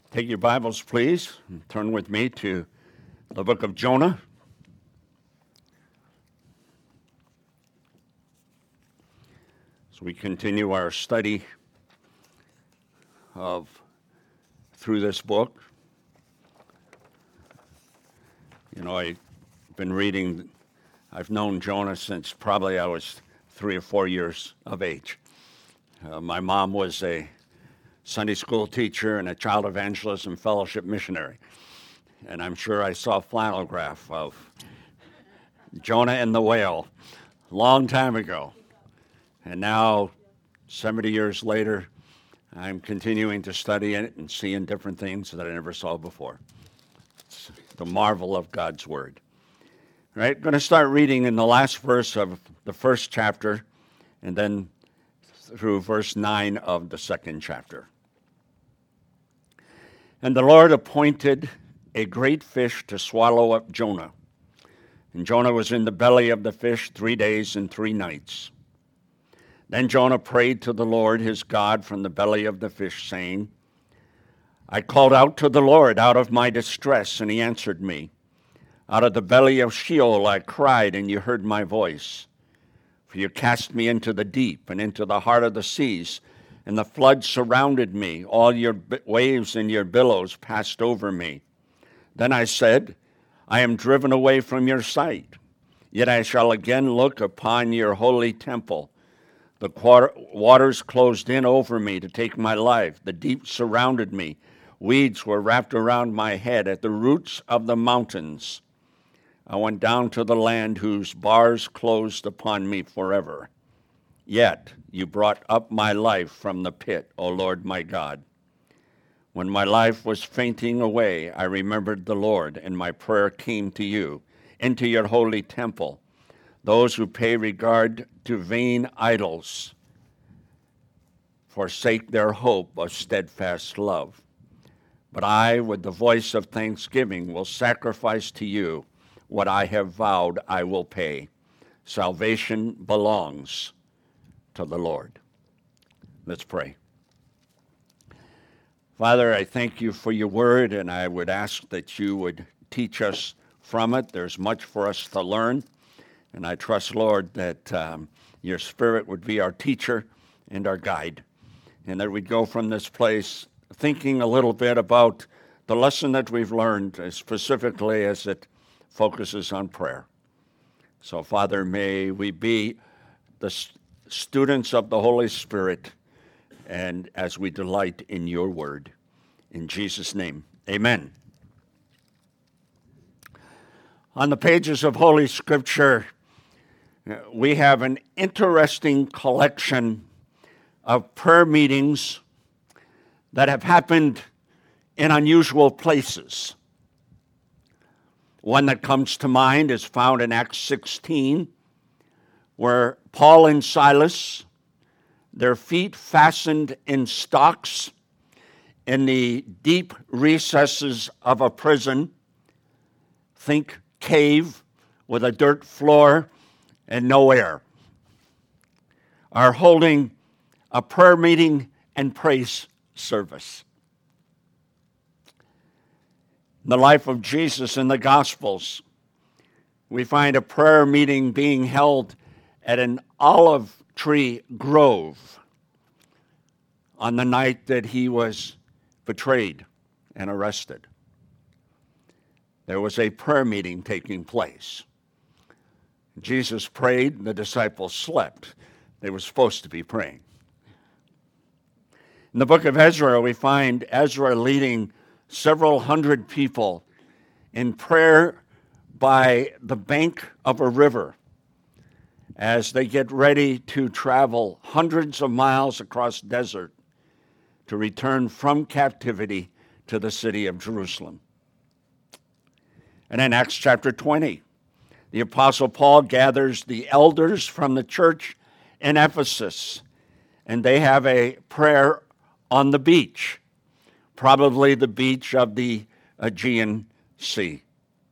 Take your Bibles, please, and turn with me to the book of Jonah. As we continue our study through this book. I've been reading, I've known Jonah since probably I was 3 or 4 years of age. My mom was a Sunday school teacher and a child evangelism fellowship missionary. And I'm sure I saw a flannel graph of Jonah and the whale a long time ago. And now, 70 years later, I'm continuing to study it and seeing different things that I never saw before. It's the marvel of God's Word. All right, I'm going to start reading in the last verse of the first chapter and then through verse 9 of the second chapter. And the Lord appointed a great fish to swallow up Jonah. And Jonah was in the belly of the fish 3 days and 3 nights. Then Jonah prayed to the Lord his God from the belly of the fish, saying, I called out to the Lord out of my distress, and he answered me. Out of the belly of Sheol I cried, and you heard my voice. For you cast me into the deep and into the heart of the seas, and the flood surrounded me. All your waves and your billows passed over me. Then I said, I am driven away from your sight. Yet I shall again look upon your holy temple. The waters closed in over me to take my life. The deep surrounded me. Weeds were wrapped around my head. At the roots of the mountains, I went down to the land whose bars closed upon me forever. Yet you brought up my life from the pit, O Lord my God. When my life was fainting away, I remembered the Lord, and my prayer came to you, into your holy temple. Those who pay regard to vain idols forsake their hope of steadfast love. But I, with the voice of thanksgiving, will sacrifice to you what I have vowed I will pay. Salvation belongs to the Lord. Let's pray. Father, I thank you for your word, and I would ask that you would teach us from it. There's much for us to learn, and I trust, Lord, that your Spirit would be our teacher and our guide, and that we'd go from this place thinking a little bit about the lesson that we've learned, specifically as it focuses on prayer. So, Father, may we be the students of the Holy Spirit, and as we delight in your word. In Jesus' name, amen. On the pages of Holy Scripture, we have an interesting collection of prayer meetings that have happened in unusual places. One that comes to mind is found in Acts 16, where Paul and Silas, their feet fastened in stocks in the deep recesses of a prison, think cave with a dirt floor and no air, are holding a prayer meeting and praise service. In the life of Jesus in the Gospels, we find a prayer meeting being held at an olive tree grove on the night that he was betrayed and arrested. There was a prayer meeting taking place. Jesus prayed, and the disciples slept. They were supposed to be praying. In the book of Ezra, we find Ezra leading several hundred people in prayer by the bank of a river as they get ready to travel hundreds of miles across desert to return from captivity to the city of Jerusalem. And in Acts chapter 20, the Apostle Paul gathers the elders from the church in Ephesus, and they have a prayer on the beach, probably the beach of the Aegean Sea.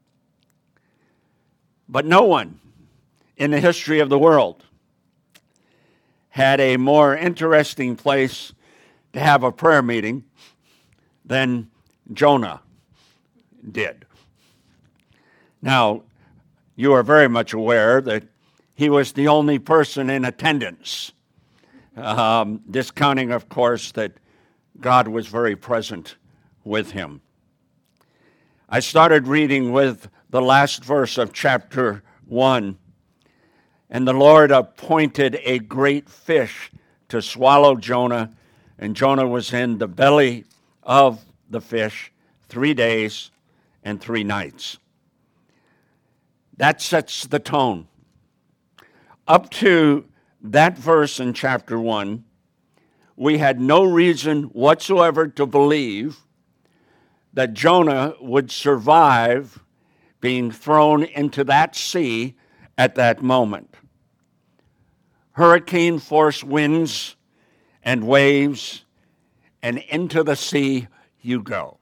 But no one in the history of the world had a more interesting place to have a prayer meeting than Jonah did. Now, you are very much aware that he was the only person in attendance, discounting, of course, that God was very present with him. I started reading with the last verse of chapter 1. And the Lord appointed a great fish to swallow Jonah, and Jonah was in the belly of the fish 3 days and 3 nights. That sets the tone. Up to that verse in chapter 1, we had no reason whatsoever to believe that Jonah would survive being thrown into that sea at that moment. Hurricane force winds and waves, and into the sea you go.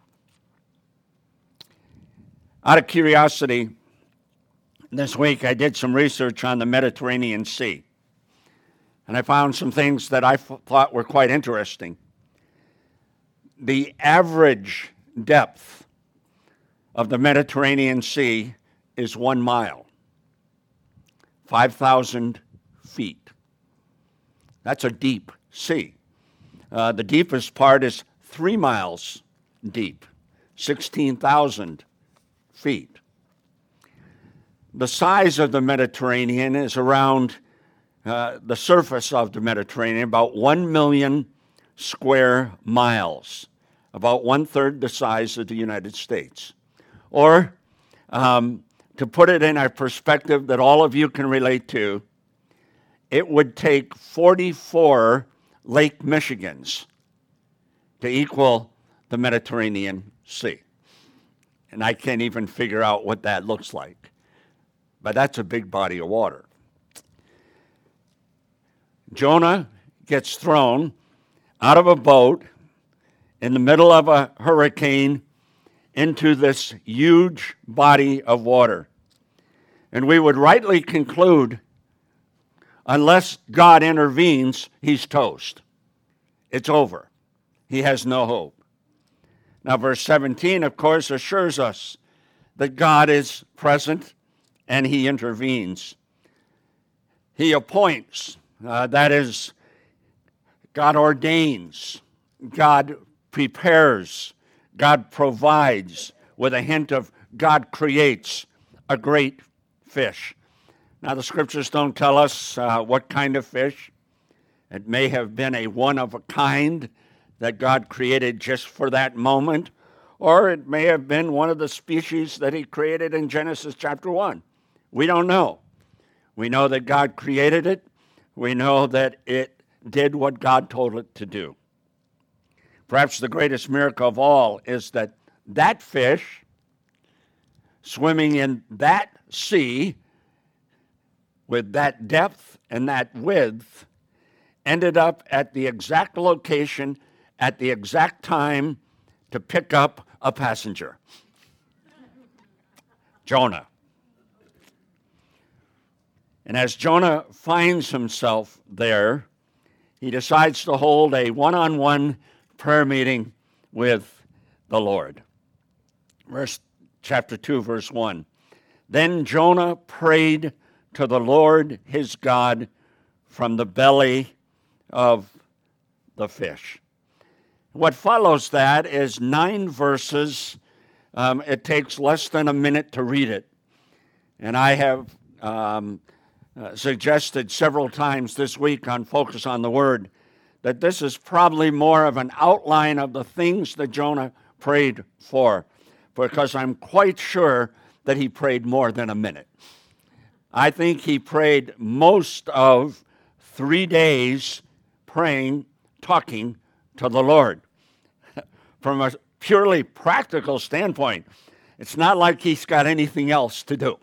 Out of curiosity, this week I did some research on the Mediterranean Sea, and I found some things that I thought were quite interesting. The average depth of the Mediterranean Sea is 1 mile, 5,000 feet. That's a deep sea. The deepest part is 3 miles deep, 16,000 feet. The size of the Mediterranean is around the surface of the Mediterranean, about 1 million square miles, about 1/3 the size of the United States. Or, to put it in a perspective that all of you can relate to, it would take 44 Lake Michigans to equal the Mediterranean Sea. And I can't even figure out what that looks like. But that's a big body of water. Jonah gets thrown out of a boat in the middle of a hurricane into this huge body of water. And we would rightly conclude, unless God intervenes, he's toast. It's over. He has no hope. Now, verse 17, of course, assures us that God is present and he intervenes. He appoints, that is, God ordains, God prepares, God provides, with a hint of God creates a great fish. Now, the scriptures don't tell us what kind of fish. It may have been a one of a kind that God created just for that moment, or it may have been one of the species that he created in Genesis chapter 1. We don't know. We know that God created it. We know that it did what God told it to do. Perhaps the greatest miracle of all is that that fish, swimming in that sea with that depth and that width, ended up at the exact location at the exact time to pick up a passenger. Jonah. And as Jonah finds himself there, he decides to hold a one-on-one prayer meeting with the Lord. Chapter 2, verse 1. Then Jonah prayed to the Lord his God from the belly of the fish. What follows that is 9 verses. It takes less than a minute to read it. And I have suggested several times this week on Focus on the Word that this is probably more of an outline of the things that Jonah prayed for, because I'm quite sure that he prayed more than a minute. I think he prayed most of 3 days praying, talking to the Lord. From a purely practical standpoint, it's not like he's got anything else to do.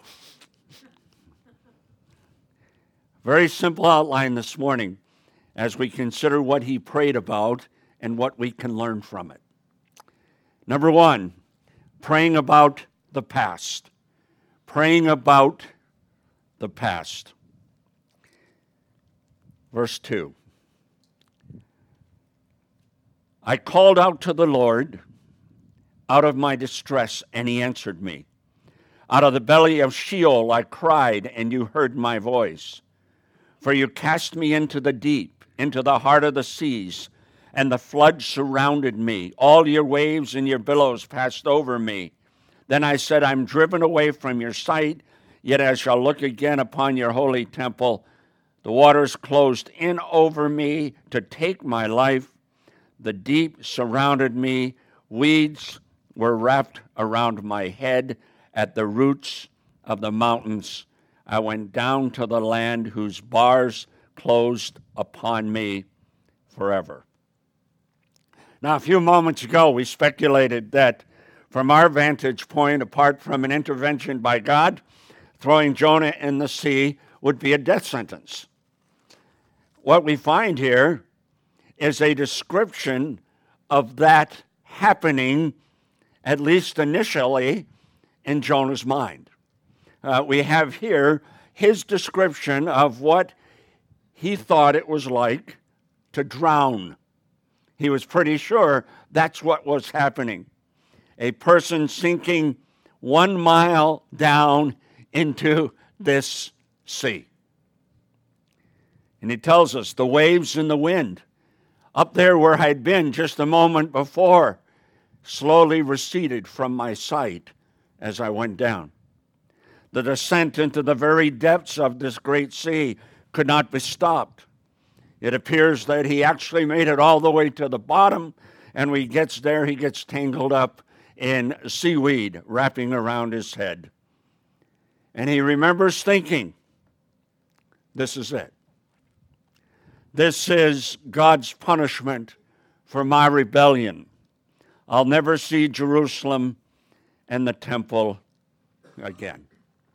Very simple outline this morning as we consider what he prayed about and what we can learn from it. Number 1, praying about the past. Praying about the past. Verse 2. I called out to the Lord, out of my distress, and he answered me. Out of the belly of Sheol I cried, and you heard my voice. For you cast me into the deep, into the heart of the seas, and the flood surrounded me. All your waves and your billows passed over me. Then I said, I'm driven away from your sight, yet I shall look again upon your holy temple. The waters closed in over me to take my life. The deep surrounded me. Weeds were wrapped around my head. At the roots of the mountains, I went down to the land whose bars closed upon me forever. Now, a few moments ago, we speculated that from our vantage point, apart from an intervention by God, throwing Jonah in the sea would be a death sentence. What we find here is a description of that happening, at least initially, in Jonah's mind. We have here his description of what he thought it was like to drown. He was pretty sure that's what was happening. A person sinking 1 mile down into this sea. And he tells us the waves and the wind up there where I'd been just a moment before slowly receded from my sight as I went down. The descent into the very depths of this great sea could not be stopped. It appears that he actually made it all the way to the bottom, and when he gets there, he gets tangled up in seaweed wrapping around his head. And he remembers thinking, this is it. This is God's punishment for my rebellion. I'll never see Jerusalem and the temple again.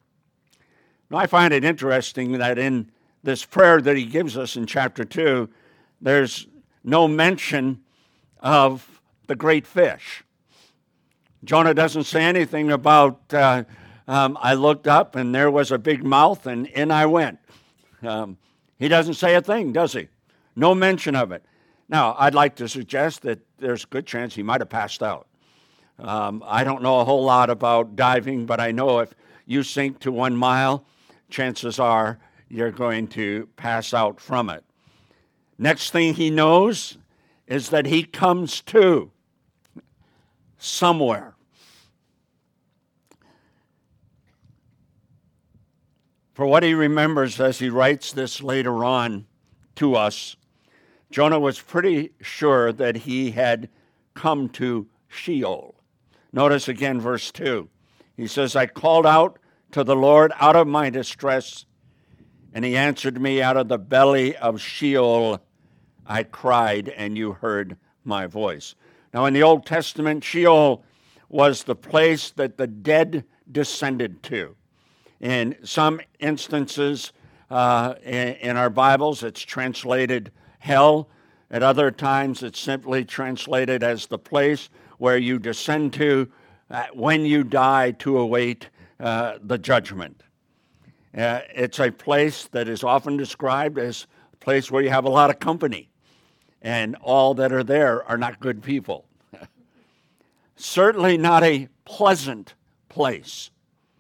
Now, I find it interesting that in this prayer that he gives us in chapter 2, there's no mention of the great fish. Jonah doesn't say anything about, I looked up and there was a big mouth and in I went. He doesn't say a thing, does he? No mention of it. Now, I'd like to suggest that there's a good chance he might have passed out. I don't know a whole lot about diving, but I know if you sink to 1 mile, chances are you're going to pass out from it. Next thing he knows is that he comes to somewhere. For what he remembers as he writes this later on to us, Jonah was pretty sure that he had come to Sheol. Notice again verse 2. He says, I called out to the Lord out of my distress, and he answered me. Out of the belly of Sheol I cried, and you heard my voice. Now in the Old Testament, Sheol was the place that the dead descended to. In some instances in our Bibles, it's translated hell. At other times, it's simply translated as the place where you descend to when you die to await the judgment. It's a place that is often described as a place where you have a lot of company, and all that are there are not good people. Certainly not a pleasant place.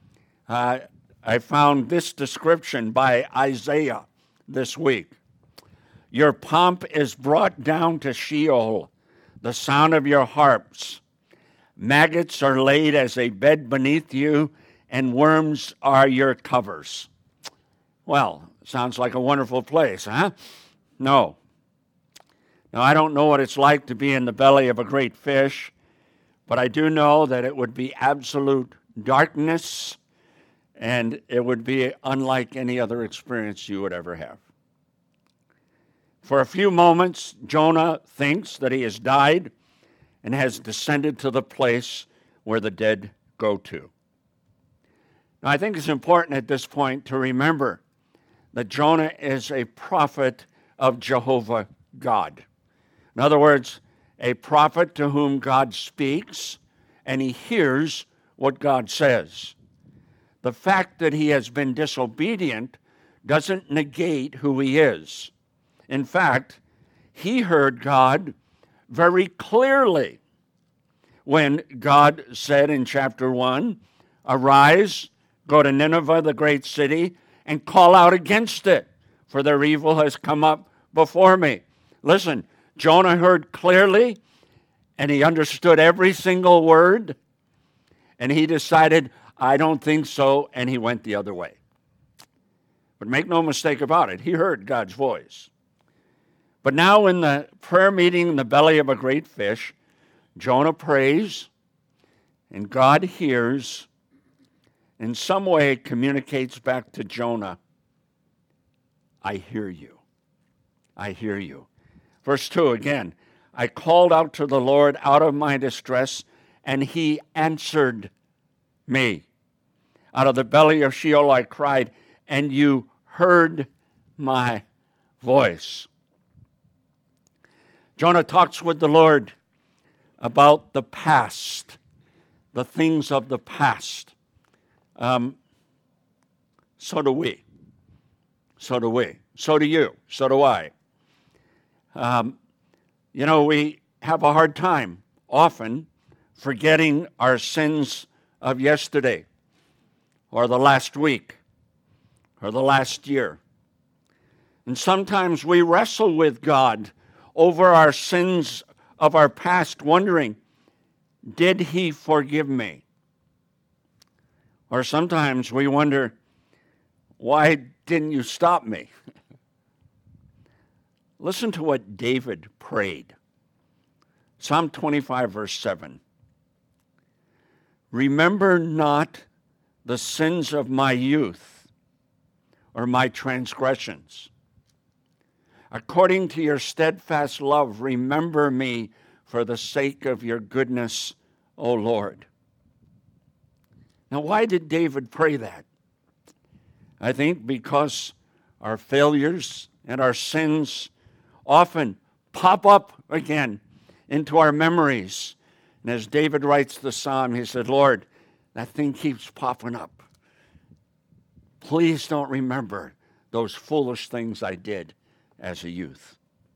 I found this description by Isaiah this week. Your pomp is brought down to Sheol, the sound of your harps. Maggots are laid as a bed beneath you, and worms are your covers. Well, sounds like a wonderful place, huh? No. Now, I don't know what it's like to be in the belly of a great fish, but I do know that it would be absolute darkness, and it would be unlike any other experience you would ever have. For a few moments, Jonah thinks that he has died and has descended to the place where the dead go to. Now, I think it's important at this point to remember that Jonah is a prophet of Jehovah God. In other words, a prophet to whom God speaks, and he hears what God says. The fact that he has been disobedient doesn't negate who he is. In fact, he heard God very clearly when God said in chapter 1, arise, go to Nineveh, the great city, and call out against it, for their evil has come up before me. Listen, Jonah heard clearly, and he understood every single word, and he decided, I don't think so, and he went the other way. But make no mistake about it, he heard God's voice. But now in the prayer meeting in the belly of a great fish, Jonah prays, and God hears, in some way communicates back to Jonah, I hear you. I hear you. Verse 2 again, I called out to the Lord out of my distress, and he answered me. Out of the belly of Sheol I cried, and you heard my voice. Jonah talks with the Lord about the past, the things of the past. So do we. So do we. So do you. So do I. We have a hard time often forgetting our sins of yesterday or the last week or the last year. And sometimes we wrestle with God over our sins of our past, wondering, did he forgive me? Or sometimes we wonder, why didn't you stop me? Listen to what David prayed. Psalm 25, verse 7. Remember not the sins of my youth or my transgressions. According to your steadfast love, remember me for the sake of your goodness, O Lord. Now, why did David pray that? I think because our failures and our sins often pop up again into our memories. And as David writes the psalm, he said, Lord, that thing keeps popping up. Please don't remember those foolish things I did as a youth.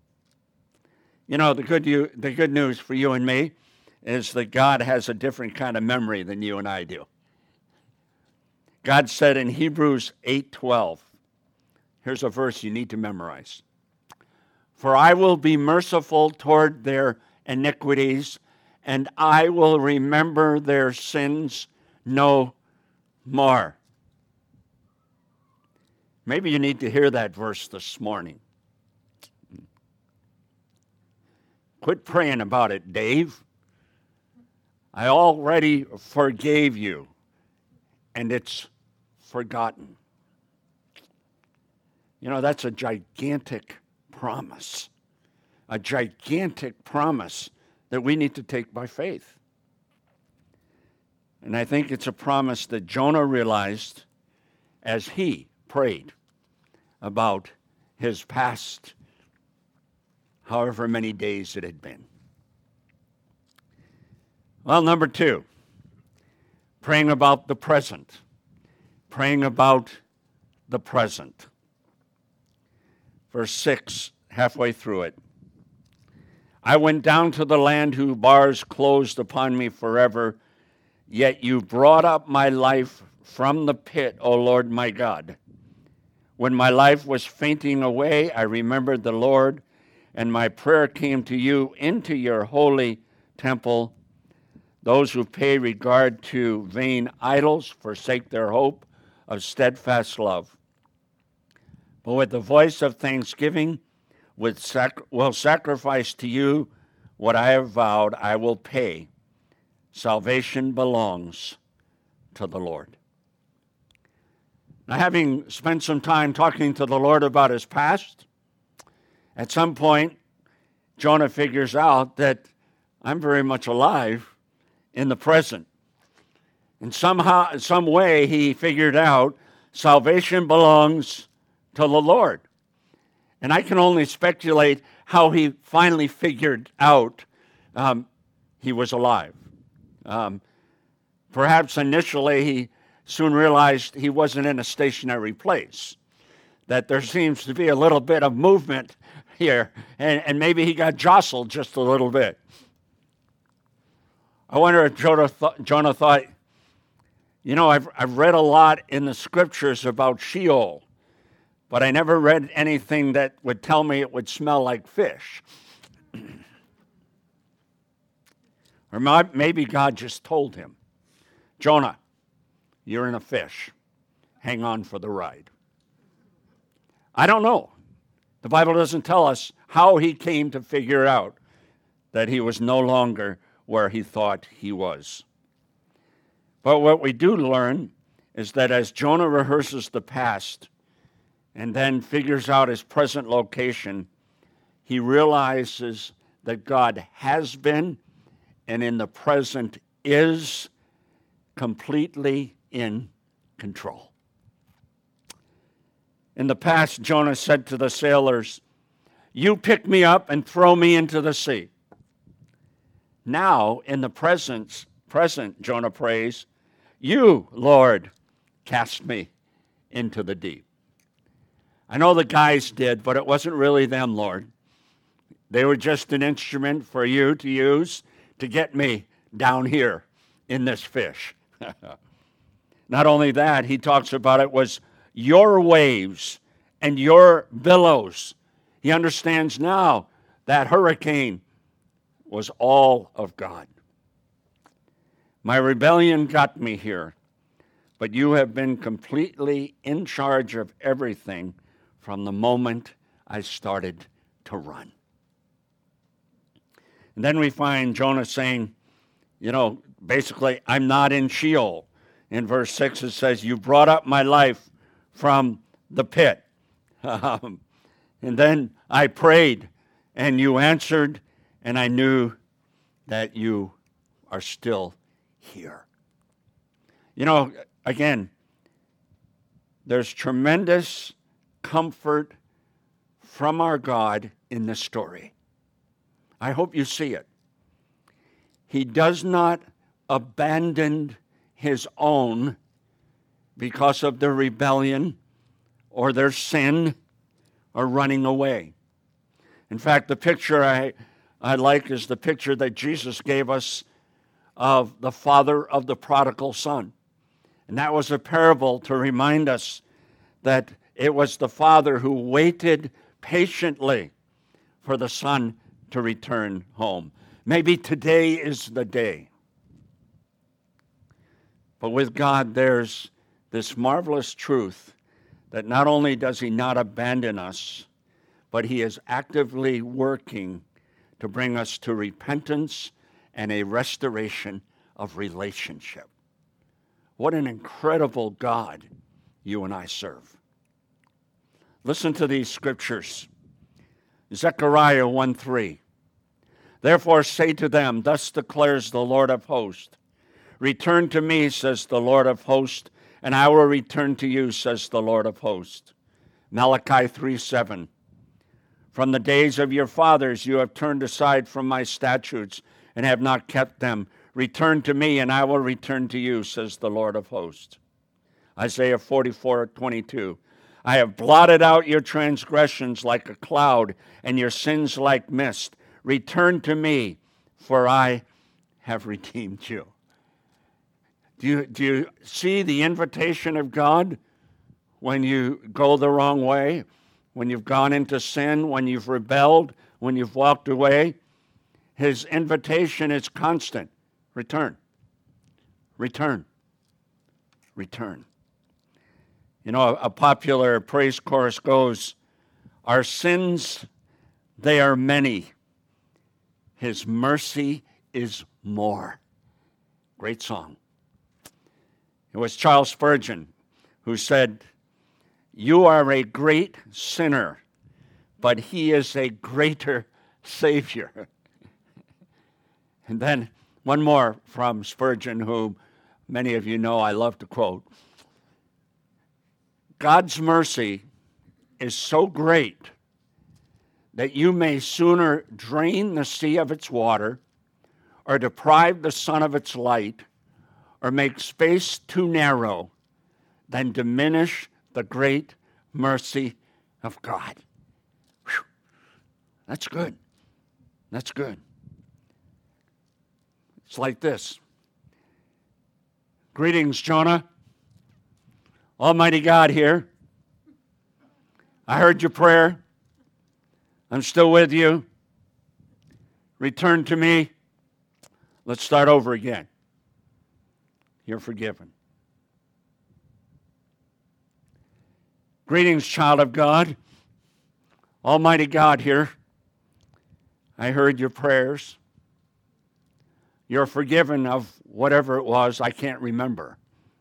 The good news for you and me is that God has a different kind of memory than you and I do. God said in Hebrews 8:12, here's a verse you need to memorize. For I will be merciful toward their iniquities, and I will remember their sins no more. Maybe you need to hear that verse this morning. Quit praying about it, Dave. I already forgave you, and it's forgotten. That's a gigantic promise. A gigantic promise that we need to take by faith. And I think it's a promise that Jonah realized as he prayed about his past, however many days it had been. Well, number 2, praying about the present. Praying about the present. Verse 6, halfway through it. I went down to the land whose bars closed upon me forever, yet you brought up my life from the pit, O Lord my God. When my life was fainting away, I remembered the Lord, and my prayer came to you into your holy temple. Those who pay regard to vain idols forsake their hope of steadfast love. But with the voice of thanksgiving will sacrifice to you what I have vowed. I will pay. Salvation belongs to the Lord. Now, having spent some time talking to the Lord about his past, at some point, Jonah figures out that I'm very much alive in the present. And somehow, some way, he figured out salvation belongs to the Lord. And I can only speculate how he finally figured out he was alive. Perhaps initially he soon realized he wasn't in a stationary place, that there seems to be a little bit of movement here, and maybe he got jostled just a little bit. I wonder if Jonah thought, I've read a lot in the scriptures about Sheol, but I never read anything that would tell me it would smell like fish. Or maybe God just told him, Jonah, you're in a fish. Hang on for the ride. I don't know. The Bible doesn't tell us how he came to figure out that he was no longer where he thought he was. But what we do learn is that as Jonah rehearses the past and then figures out his present location, he realizes that God has been and in the present is completely in control. In the past, Jonah said to the sailors, "You pick me up and throw me into the sea." Now, in the present, Jonah prays, "You, Lord, cast me into the deep." I know the guys did, but it wasn't really them, Lord. They were just an instrument for you to use to get me down here in this fish. Not only that, he talks about it was your waves and your billows. He understands now that hurricane was all of God. My rebellion got me here, but you have been completely in charge of everything from the moment I started to run. And then we find Jonah saying, basically, I'm not in Sheol. In verse 6, it says, you brought up my life from the pit. And then I prayed, and you answered, and I knew that you are still here. Again, there's tremendous comfort from our God in this story. I hope you see it. He does not abandon his own because of their rebellion or their sin or running away. In fact, the picture I like is the picture that Jesus gave us of the father of the prodigal son. And that was a parable to remind us that it was the father who waited patiently for the son to return home. Maybe today is the day. But with God, there's this marvelous truth that not only does he not abandon us, but he is actively working to bring us to repentance and a restoration of relationship. What an incredible God you and I serve. Listen to these scriptures. Zechariah 1:3. Therefore say to them, thus declares the Lord of hosts, return to me, says the Lord of hosts, and I will return to you, says the Lord of hosts. Malachi 3:7. From the days of your fathers you have turned aside from my statutes and have not kept them. Return to me, and I will return to you, says the Lord of hosts. Isaiah 44:22. I have blotted out your transgressions like a cloud and your sins like mist. Return to me, for I have redeemed you. Do you see the invitation of God when you go the wrong way, when you've gone into sin, when you've rebelled, when you've walked away? His invitation is constant. Return. Return. Return. A popular praise chorus goes, our sins, they are many. His mercy is more. Great song. It was Charles Spurgeon who said, you are a great sinner, but he is a greater Savior. And then one more from Spurgeon, who many of you know I love to quote. God's mercy is so great that you may sooner drain the sea of its water or deprive the sun of its light or make space too narrow than diminish the great mercy of God. Whew. That's good. That's good. It's like this. Greetings, Jonah. Almighty God here. I heard your prayer. I'm still with you. Return to me. Let's start over again. You're forgiven. Greetings, child of God. Almighty God here. I heard your prayers. You're forgiven of whatever it was I can't remember.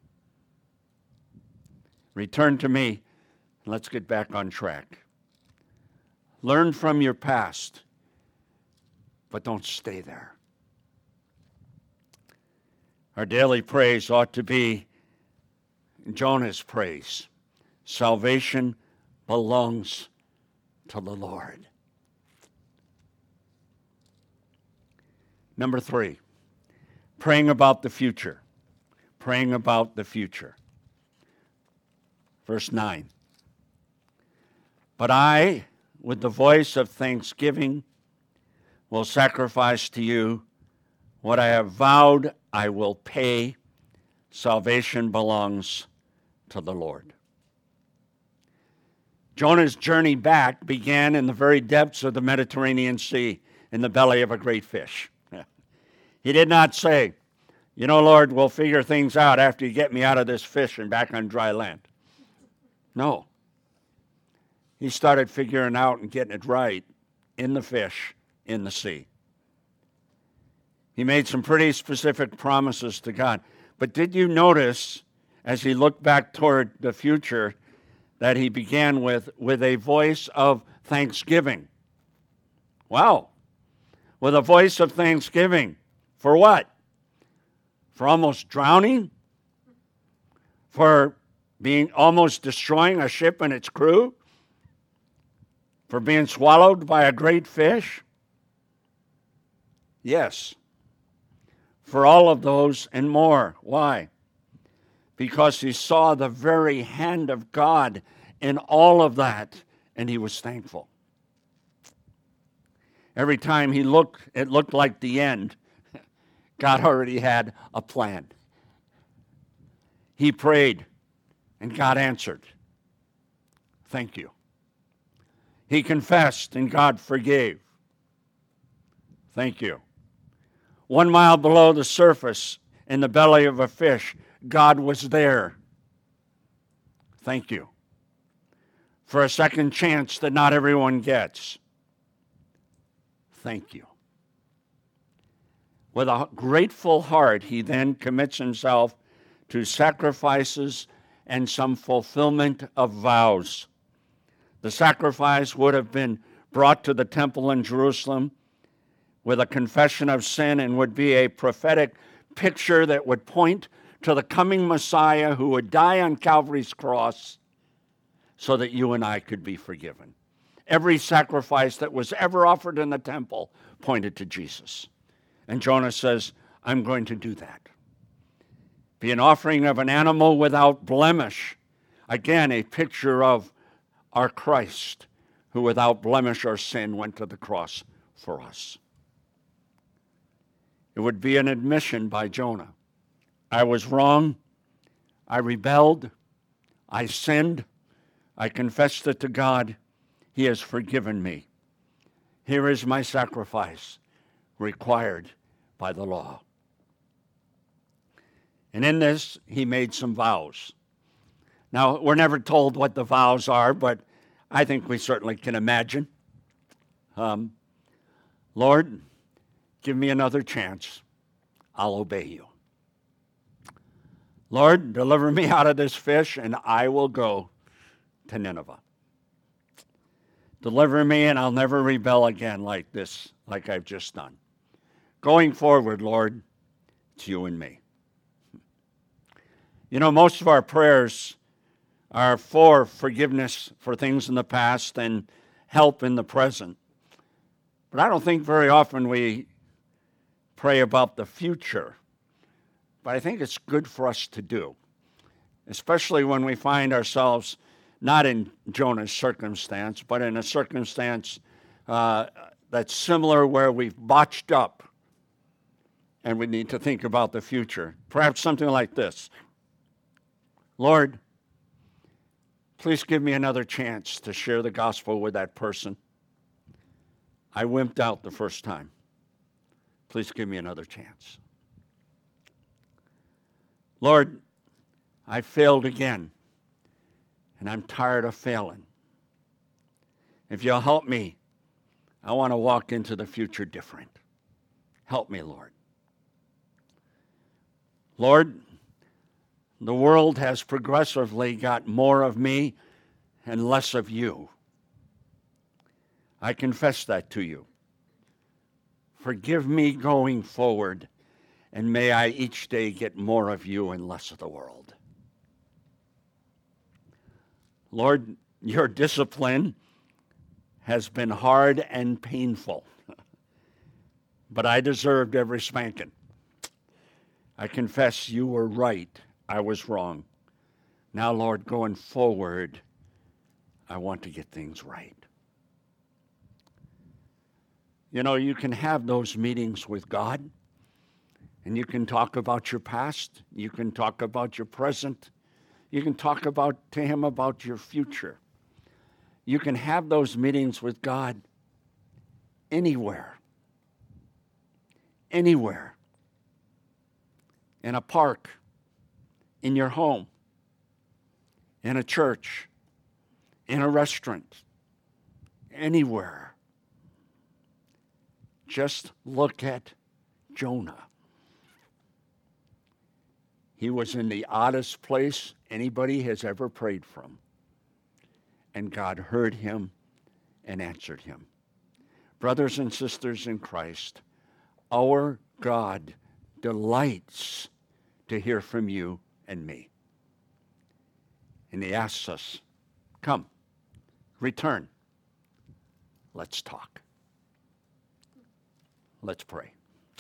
Return to me, and let's get back on track. Learn from your past, but don't stay there. Our daily praise ought to be Jonah's praise. Salvation belongs to the Lord. Number 3, praying about the future. Praying about the future. Verse 9. But I, with the voice of thanksgiving, will sacrifice to you what I have vowed I will pay. Salvation belongs to the Lord. Jonah's journey back began in the very depths of the Mediterranean Sea, in the belly of a great fish. He did not say, you know, Lord, we'll figure things out after you get me out of this fish and back on dry land. No. He started figuring out and getting it right in the fish, in the sea. He made some pretty specific promises to God. But did you notice, as he looked back toward the future, that he began with a voice of thanksgiving? Wow. With a voice of thanksgiving. For what? For almost drowning? For being almost destroying a ship and its crew? For being swallowed by a great fish? Yes. For all of those and more. Why? Because he saw the very hand of God in all of that, and he was thankful. Every time he looked, it looked like the end. God already had a plan. He prayed, and God answered. Thank you. He confessed, and God forgave. Thank you. 1 mile below the surface, in the belly of a fish, God was there. Thank you. For a second chance that not everyone gets. Thank you. With a grateful heart, he then commits himself to sacrifices and some fulfillment of vows. The sacrifice would have been brought to the temple in Jerusalem with a confession of sin and would be a prophetic picture that would point to the coming Messiah who would die on Calvary's cross so that you and I could be forgiven. Every sacrifice that was ever offered in the temple pointed to Jesus. And Jonah says, I'm going to do that. Be an offering of an animal without blemish. Again, a picture of our Christ, who without blemish or sin went to the cross for us. It would be an admission by Jonah. I was wrong. I rebelled. I sinned. I confessed it to God. He has forgiven me. Here is my sacrifice required by the law. And in this, he made some vows. Now, we're never told what the vows are, but I think we certainly can imagine. Lord, give me another chance. I'll obey you. Lord, deliver me out of this fish, and I will go to Nineveh. Deliver me, and I'll never rebel again like this, like I've just done. Going forward, Lord, it's you and me. You know, most of our prayers are for forgiveness for things in the past and help in the present. But I don't think very often we pray about the future. But I think it's good for us to do, especially when we find ourselves not in Jonah's circumstance, but in a circumstance that's similar where we've botched up and we need to think about the future. Perhaps something like this. Lord, please give me another chance to share the gospel with that person. I wimped out the first time. Please give me another chance. Lord, I failed again, and I'm tired of failing. If you'll help me, I want to walk into the future different. Help me, Lord. Lord, the world has progressively got more of me and less of you. I confess that to you. Forgive me going forward, and may I each day get more of you and less of the world. Lord, your discipline has been hard and painful, but I deserved every spanking. I confess you were right. I was wrong. Now, Lord, going forward, I want to get things right. You know, you can have those meetings with God, and you can talk about your past. You can talk about your present. You can talk to him about your future. You can have those meetings with God anywhere. Anywhere. In a park, in your home, in a church, in a restaurant, anywhere. Just look at Jonah. He was in the oddest place anybody has ever prayed from. And God heard him and answered him. Brothers and sisters in Christ, our God delights to hear from you and me. And he asks us, come, return, let's talk. Let's pray.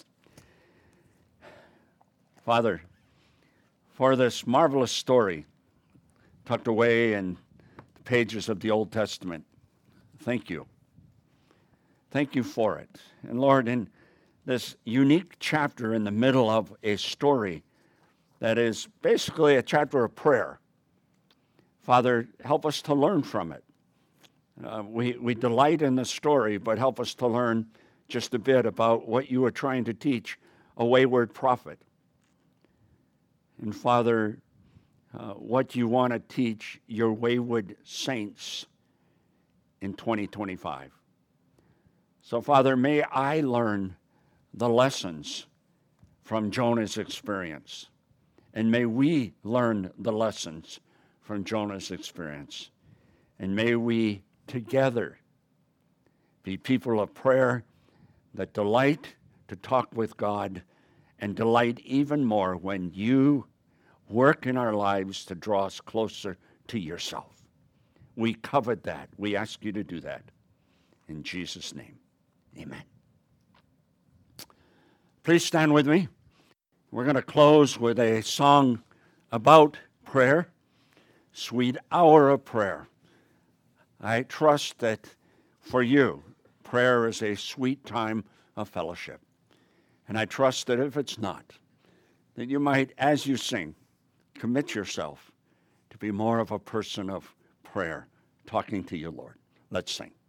Father, for this marvelous story tucked away in the pages of the Old Testament, thank you. Thank you for it. And Lord, in this unique chapter in the middle of a story that is basically a chapter of prayer, Father, help us to learn from it. We delight in the story, but help us to learn just a bit about what you are trying to teach a wayward prophet. And Father, what you want to teach your wayward saints in 2025. So Father, may I learn the lessons from Jonah's experience. And may we learn the lessons from Jonah's experience. And may we together be people of prayer that delight to talk with God and delight even more when you work in our lives to draw us closer to yourself. We covet that. We ask you to do that. In Jesus' name, amen. Please stand with me. We're going to close with a song about prayer, Sweet Hour of Prayer. I trust that for you, prayer is a sweet time of fellowship. And I trust that if it's not, that you might, as you sing, commit yourself to be more of a person of prayer, talking to you, Lord. Let's sing.